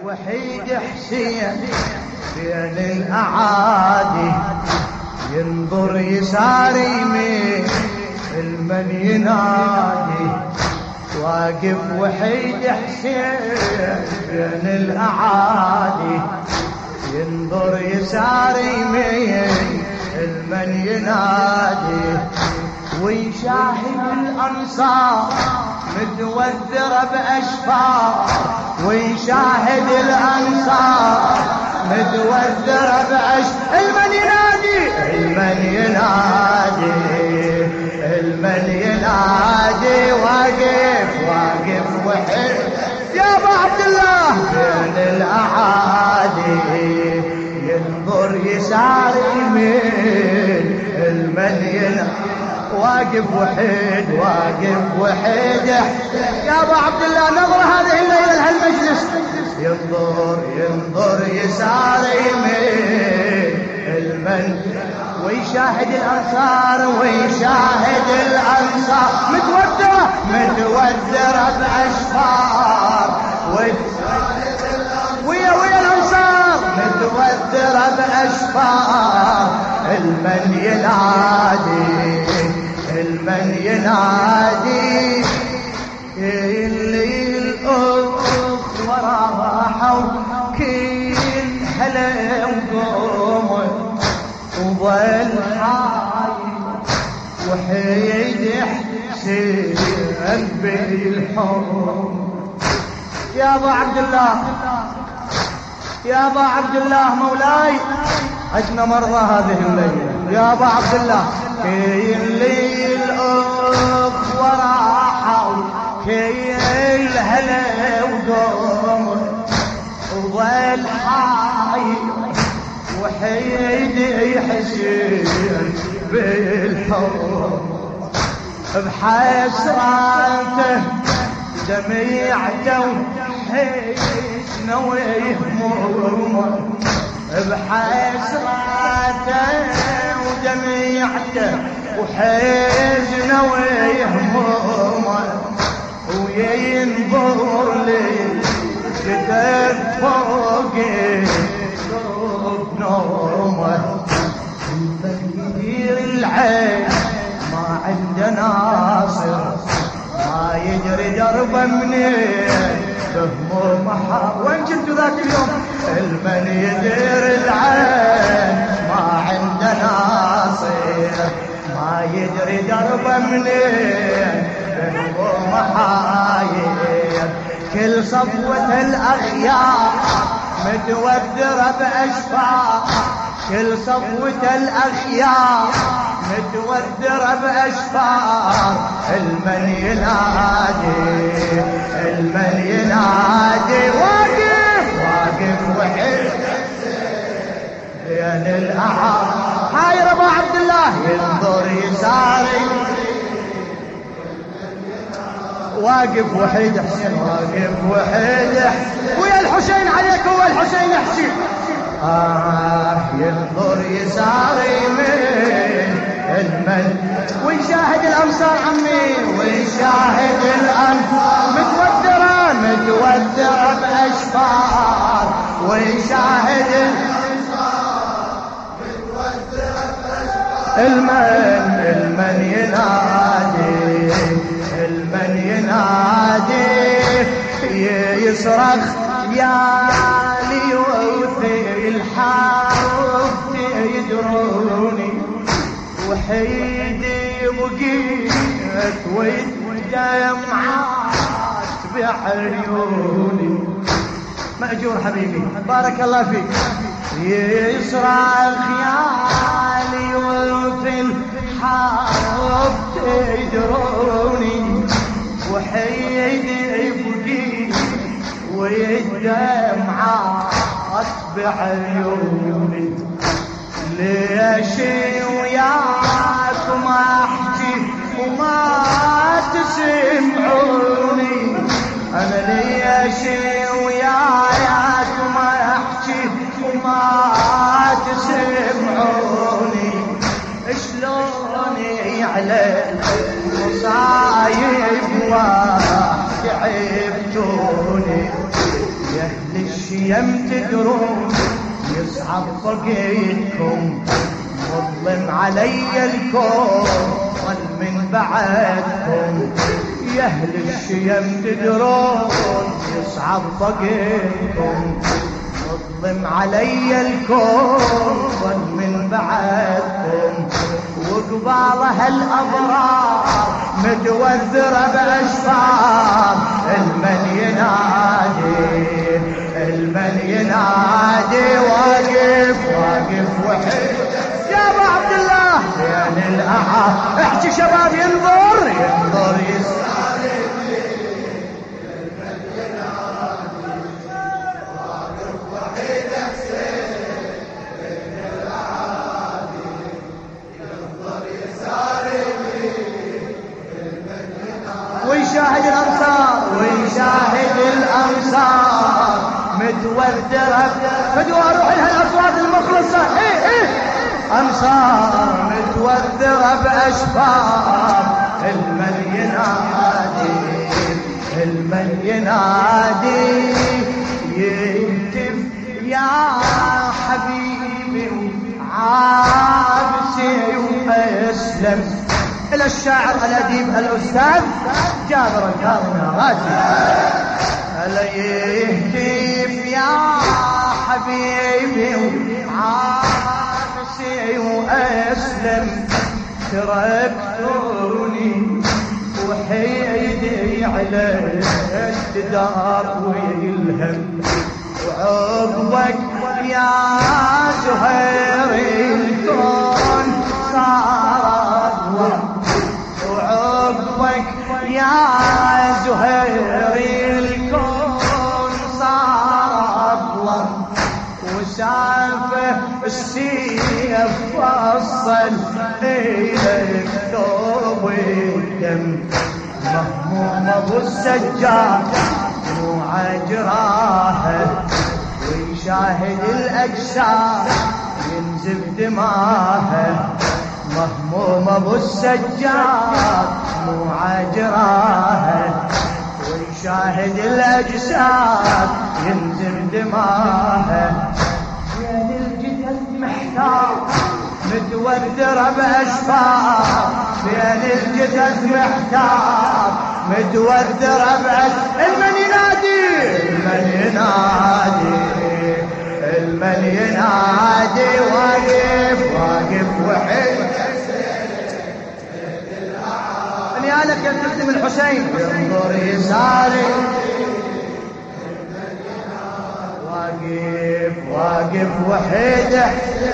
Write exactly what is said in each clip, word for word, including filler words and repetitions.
وحيد حسين بين الأعادي، ينظر يسار يمين المن ينادي. واقف وحيد حسين بين الأعادي، ينظر يسار يمين المن ينادي. ويشاهد الأنصار متوذرة بأشفار، ويشاهد الأنصار متوذرة بأشفار. المن ينادي المن ينادي المن ينادي. واقف واقف وحيد يا ابو عبد الله بين الأعادي، ينظر يسار يمين المن ينادي. واقف وحيد واقف وحيد يا ابو عبد الله. نظر هذه الليله لهالمجلس، ينظر ينظر يسار يمين المن. ويشاهد الانصار ويشاهد الانصار متوذره متوذره باشفار. ويا ويا الانصار متوذره باشفار. المن ينادي المن ينادي. اللي الأخ وراحوا كل هلا وقوموا، وظل حاي وحيد حسين بالحب. يا ابو عبد الله يا ابو عبد الله مولاي، عشنا مرضى هذه الليله يا ابو عبد الله. اللي الأخ وراحوا كل هلا وقوموا، وظل حاي وحيد حسين بالحب. بحسراته دميعته وحزنه ويهمومه، بحسراته ودميعته وحزنه ويهمومه. وينظر لي كتب فوقي نومه. يدير العين ما عنده ناصر، ما يجري دربه منين بهمومه. وين كنتوا ذاك اليوم؟ المن يدير العين ما عنده ناصر، ما يجري دربه منين بهمومه. كل صفوة الأخيار متوذرة بأشفار، كل صفوة الأخيار متوذرة بأشفار. المن ينادي المن ينادي. واقف واقف وحيد بين الأعادي. هاي ابو عبد الله ينظر يساري. واقف وحيد حسين واقف وحيد ويا الحسين عليك هو الحسين يحكي. آه ينظر يسار يمين المن. ويشاهد الأمصار عمي ويشاهد الأمصار متوذرة متوذرة بأشفار. ويشاهد الأمصار متوذرة بأشفار. المن المن ينادي المن ينادي. يصرخ يا ليوثي الحارب تدروني، وحيدي بقيت والدمعات بعيوني. مأجور حبيبي بارك الله فيك. يصرخ يا ليوثي الحارب تدروني، وحيدي بقيت والدمعات بعيوني. ليش وياكم احكي وما تسمعوني؟ انا ليش وياكم احكي وما تسمعوني؟ شلوني على المصايب وتعبتوني يا اهل الشيخ الشيم تدرون يصعب فوقيتكم مظلم علي الكون من بعدكم يا اهل الشيم تدرون يصعب فوقيتكم مظلم علي الكون من بعدكم وقبالها الأبرار متوذرة بأشفار المن ينادي المن ينادي واقف واقف وحيد يا ابو عبد الله بين الأعاد احكي شباب ينظر ينظر يسالي المن ينادي واقف وحيد حسين بين الأعادي ينظر يسالي ويشاهد الأنصار ويشاهد الأنصار متوذرة فدوا أروح لها الأصوات المخلصة إيه إيه أنصار متوذرة بأشفار المن ينادي المن ينادي يهتف يا حبيبي عابسي وأسلم إلى الشاعر الأديب الأستاذ جابر الكاظمي ألا يهتف يا حبيبي وعافسي وأسلم تركتوني وحيدي على الجدار ويلهم وعقبك يا زهير الكون صار وعقبك يا زهير الكون صار أبلغ وشافه السيف وصل إلى الثوب الدم مهموم أبو السجاد وعجراها ويشاهد الأجساد ينزف دماها مهموم ابو السجاد مو عجراها ويشاهد الاجساد ينزل دماها بين الجثث محتار متوذره باشفار بين الجثث محتار متوذره باشفار المن ينادي المن ينادي المن ينادي واقف واقف وحيد لك يا تخدم الحسين ينظر يساري واقف واقف وحيده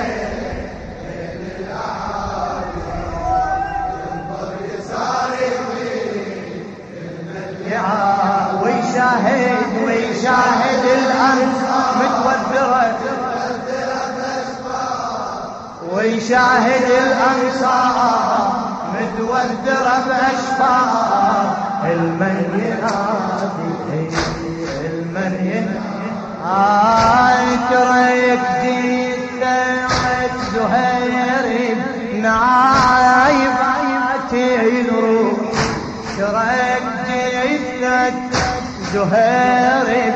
ويشاهد ويشاهد الأنصار متوذرة ويشاهد الأنصار متوذرة بأشفار المن ينادي المن ينادي آي تريك جيثة زهير نايب عيبتي الروح تريك جيثة زهير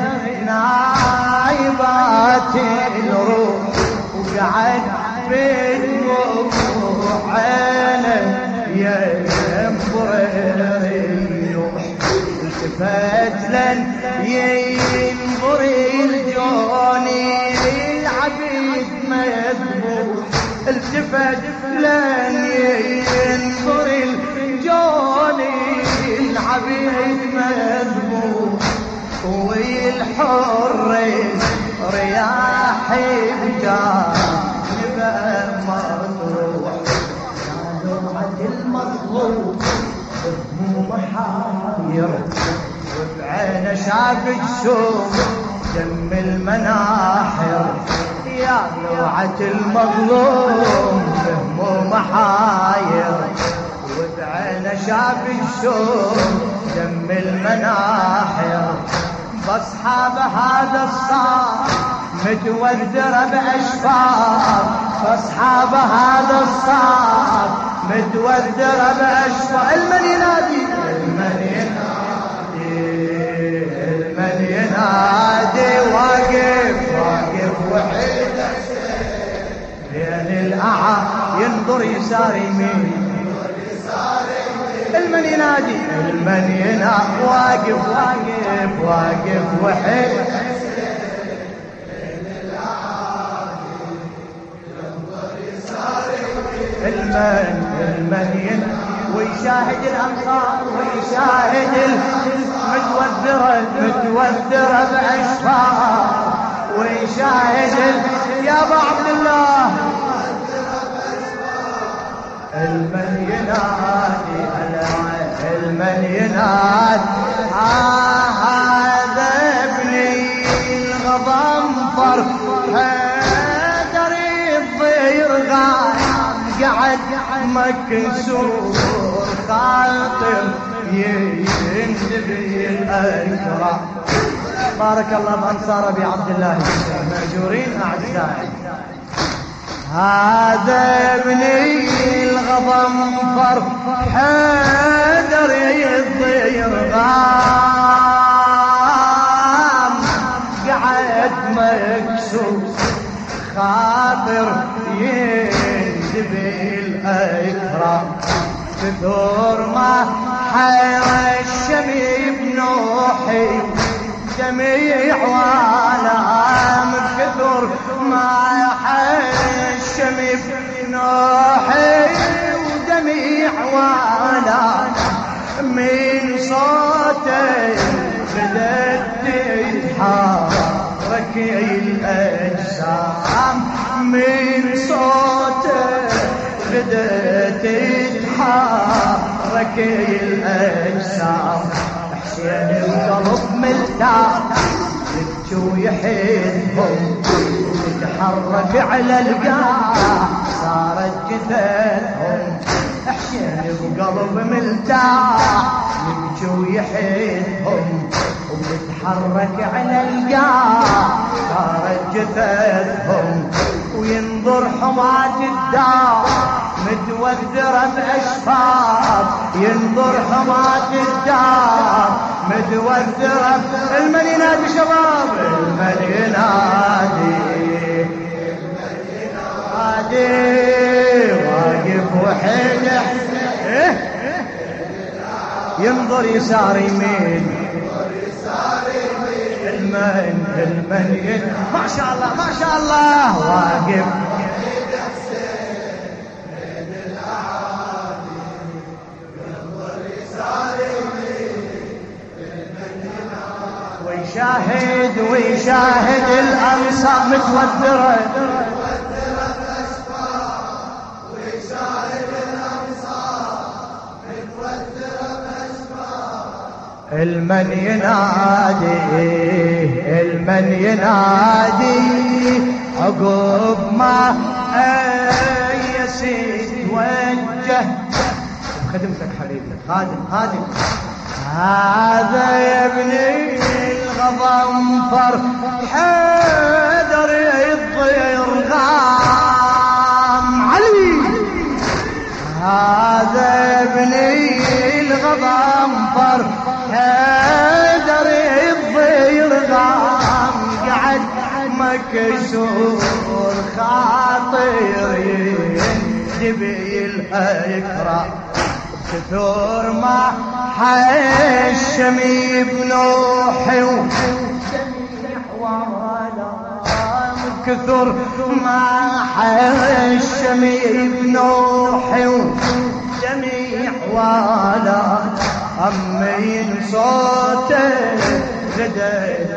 نايباتي الروح وقعد بالدموع عينه ينظر النوح التفت لن ينظر الجوني العبيد مذبوح التفت لن ينظر الجوني العبيد مذبوح والحر رياح بجانب مطروح المظلوم مو محاير وبعينه شاف الشوم دم المناحر يا نوعة المظلوم مو محاير وبعينه شاف الشوم دم المناحر فاصحاب هذا الصار متوذرة بأشفار فاصحاب هذا الصار متوذرة بأشفار المن ينادي المن ينادي المن ينادي واقف ينظر يسار يمين المن ينادي المن ينادي واقف واقف واقف وحيد المن المن ينادي ويشاهد الأمصار ويشاهد المتوذرة المتوذرة بأشفار ويشاهد يا أبا عبد الله المن ينادي المن ينادي آه هذا ابني الغضنفر حيدر الضير غايم قعد مكسور خاطر ينتبه الأكرم. بارك الله بأنصار أبي عبد الله مأجورين أعزائي. هذا ابني الغضنفر حيدر الضير غام قعد مكسور خاطر ينتبه الأكرم. كثر ما حير الشميم نوحي جميع والام كثر ما حير الشميم نوحي وجميع والام من صوتي بدت تتحرك الأجسام من صوتي بدت تتحرك الأجسام. حسين القلب ملتاح يبكي ويحيدهم ويتحرك على القاع صارت جثثهم. حسين القلب ملتاح يبكي ويحيدهم ويتحرك على القاع صارت جثثهم. وينظر حماة الدار متوذرة بأشفار ينظر حماة الدار متوذرة. المن ينادي شباب المن ينادي ينادي واقف وحيده ينظر يسار يمين المن المن ما شاء الله ما شاء الله واقف ويشاهد ويشاهد الأنصار متوذرة ويشاهد الأنصار متوذرة المن ينادي المن ينادي عقب ما أي سيد وجه خدمتك حبيبي خادم خادم. هذا يا ابني الغضنفر حيدر الضير غام علي. هذا يا ابني الغضنفر حيدر الضير غام قعد مكسور خاطر ينتبه الأكرم. كثر ما حشمي بنوحي وجميع والام كثر ما حشمي بنوحي وجميع والام أمين صوته بدأت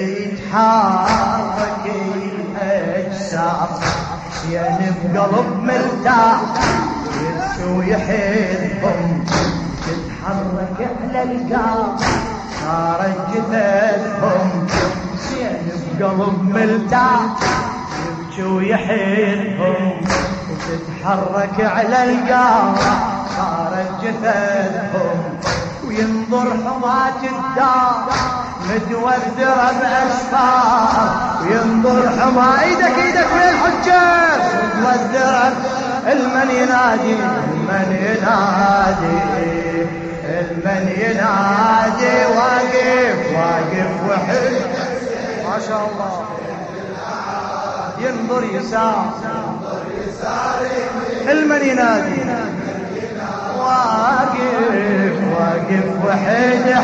تتحرك الأجسام. يعني بقلب مرتاح يبكي ويحيدهم تتحرك على القاع صارت جثثهم. زين بقلب مرتاح يبكي ويحيدهم وتتحرك على القاع صارت جثثهم. وينظر حماة الدار متوذرة بأشفار وينظر حما ايدك ايدك وين الحجاج متوذرة. المن ينادي المن ينادي المن ينادي واقف واقف وحيد ما شاء الله ينظر يسار المن ينادي واقف واقف وحيده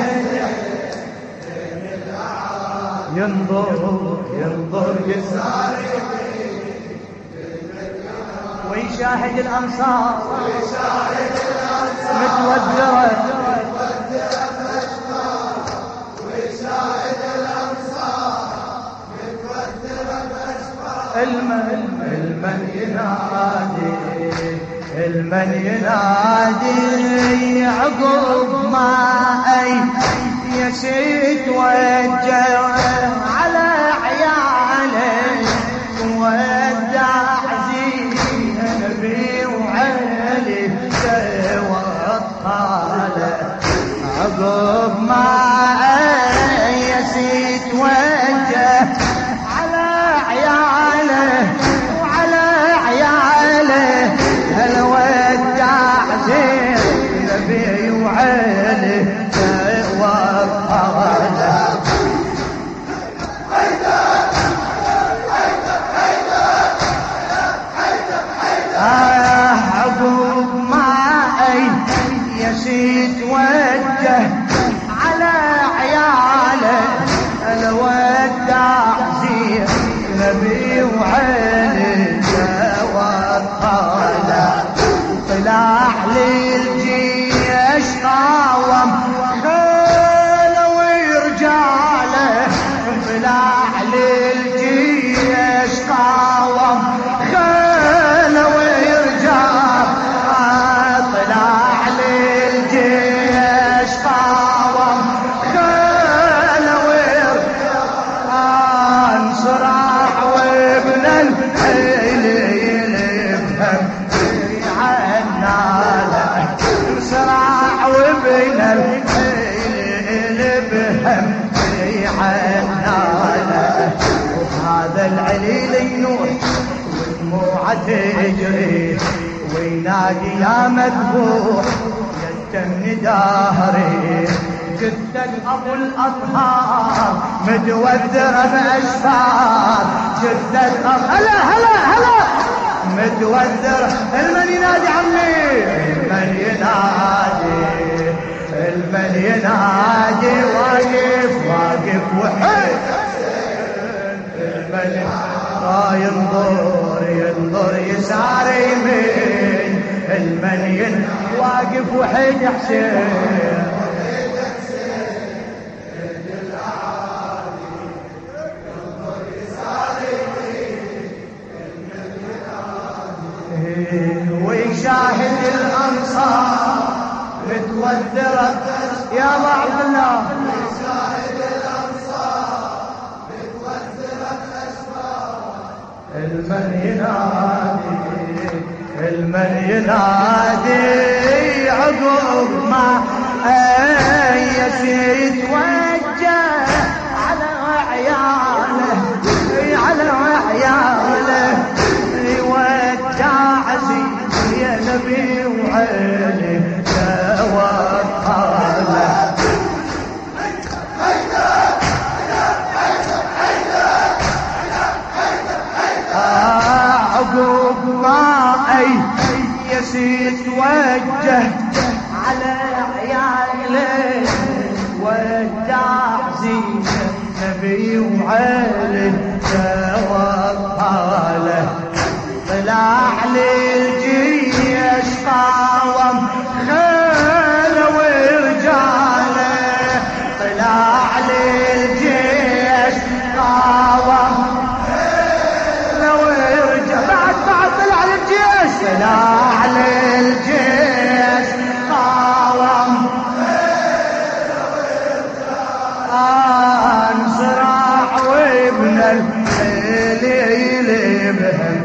ينظر ينظر يسار ويشاهد الأنصار متوذرة المن المن ينادي المن ينادي عقب ما أي يسيد وجه على عياله ودع زينبي وعلي وطاله عقب ما يسيد وجه على عياله وعلى عياله هل ودع زينبي وعلي وطاله عقب ما يسيد وجه على عياله الودع زينبي وعلي وطاله طلع للجيش قاوم خيله ورجاله طلع للجيش قاوم خيله ورجاله طلع للجيش قاوم خيله ورجاله انصراع وابن الحيل يلفهم عناله انصراع وابن الحيل بهم عناله وهذا العليل ينوح ودموعه تجري وينادي يا مذبوح يتم دهري جدك ابو الاطهار متوذر باشفار جدك ابو هلا هلا هلا متوذر المن ينادي عمي المن ينادي المن ينادي واقف واقف وحيد المن ينظر ينظر يسار يمين المن ين واقف وحيد حسين ويشاهد الأنصار متوذرة يا أبا عبد الله ويشاهد الأنصار متوذرة أشفار المن ينادي المن ينادي عقب ما يسيد وجه على عياله على عياله ودع زينبي وعلي وطاله عقب ما يسيد وجه على عياله ودع زينبي وعلي وطاله طلع للجيش قاوم خيله ورجاله طلع للجيش قاوم خيله ورجاله بعد بعد طلع للجيش طلع للجيش قاوم خيله ورجاله انصراع وابن الحليل بهم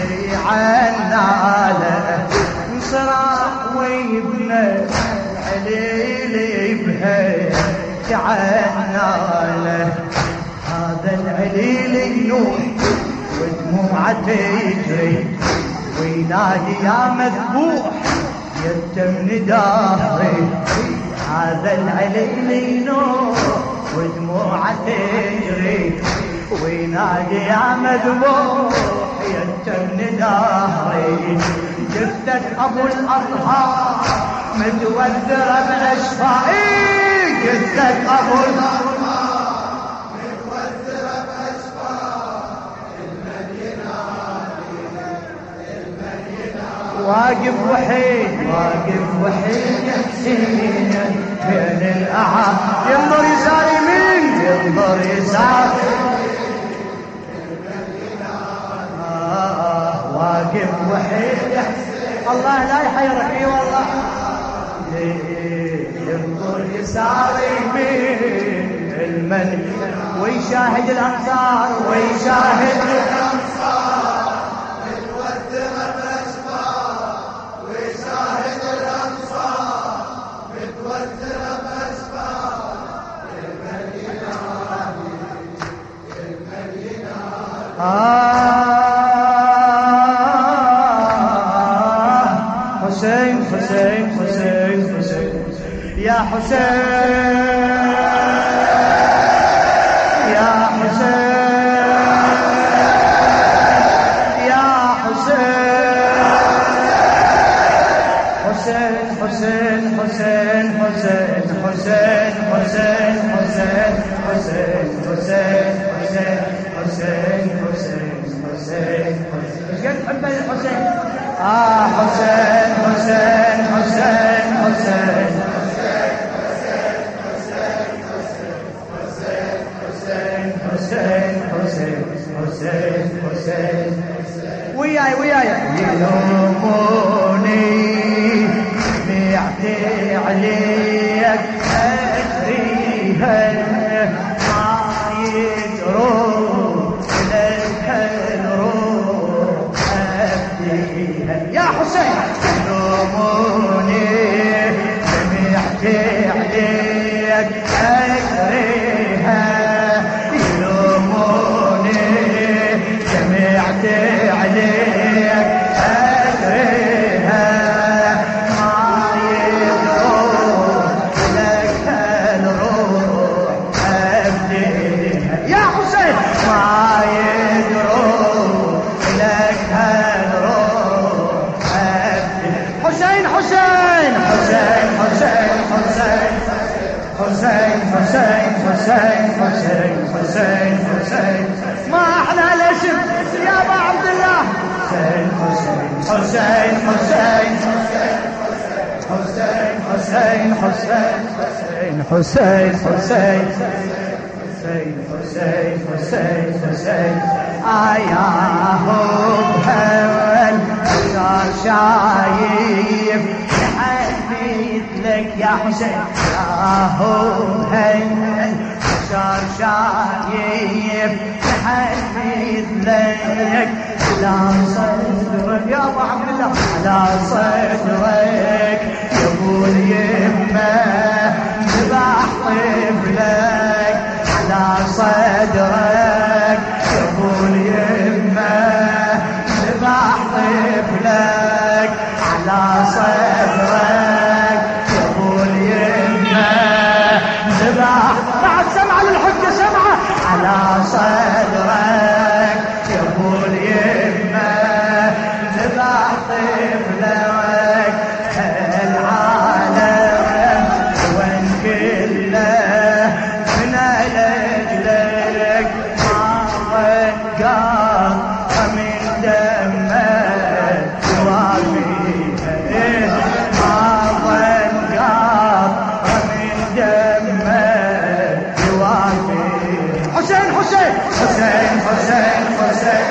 عناله انصراع وابن العليل بهم عناله هذا العليل ينوح ودموعه تجري وينادي يا مذبوح يتم دهري هذا العليل ينوح ودموعه تجري وينادي يا مذبوح يتم دهري، جثة ابو الاطهار متوذرة باشفائي، جثة ابو الاطهار متوذرة باشفائي، واقف وحيد واقف وحيد يا حسين بين الاعاد، ينظر يسار يمين ينظر يسار، آه واقف وحيد يا حسين، الله لا يحيرك اي والله، ينظر يسار يمين المن ويشاهد الانصار ويشاهد الانصار متوذرة باشفار، ويشاهد الانصار متوذرة باشفار، المدينة المدينة آه حسين حسين حسين حسين يا حسين يا حسين يا حسين حسين حسين حسين حسين حسين حسين حسين حسين حسين حسين حسين حسين ايش قد تحب الحسين؟ اه حسين حسين حسين حسين حسين حسين حسين حسين وياي وياي يلوموني سمعت عليك أدريها ما يجرون لك الروح أبديها يا حسين، يلوموني سمعت عليك أدريها، سمعت عليك أدريها ما يدرون لك الروح أبديها يا حسين، ما يدرون لك الروح أبديها، حسين حسين حسين حسين حسين حسين حسين حسين حسين حسين حسين ما أحلى الاسم يا أبا عبد الله، حسين حسين حسين حسين حسين حسين حسين حسين حسين حسين حسين حسين حسين آياهم هول صار شايف حبيت لك يا حسين، آياهم هول صار شايف حبيت لك على صدرك يا ابو عبد الله، على صدرك يا ابو اليمه ذبح طفلك، على صدرك يا ابو اليمه ذبح طفلك، على صدرك يا ابو اليمه ذبح بعد سمعه للحجه سمعه، على صدرك يا ابو اليمه ذبح طفلك، العالم وين كله من اجلك ما وقع من دمك وفيها، ما وقع من دمك وفيها، حسين حسين حسين حسين حسين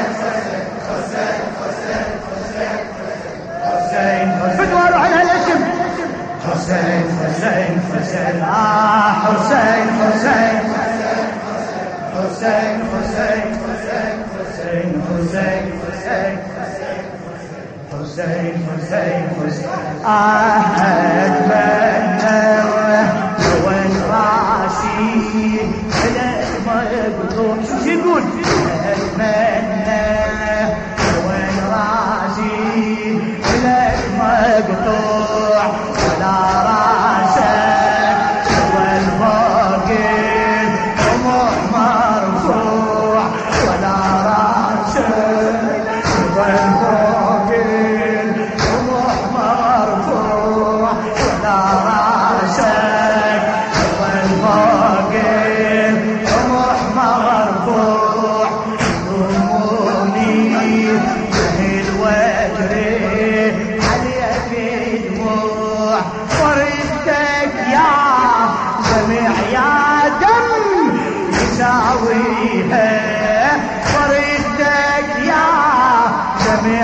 حسين بدو اروح على الاسم، حسين حسين حسين آه حسين حسين حسين حسين حسين حسين حسين حسين حسين حسين آه أتمنى وين راسي مقطوع، شو يقول أتمنى وين راسي لك مقطوع، ولا راسك والفوق الدموع مرفوع،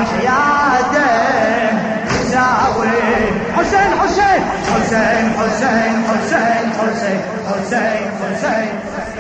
وحياته يساوي. حسين حسين حسين حسين حسين حسين حسين حسين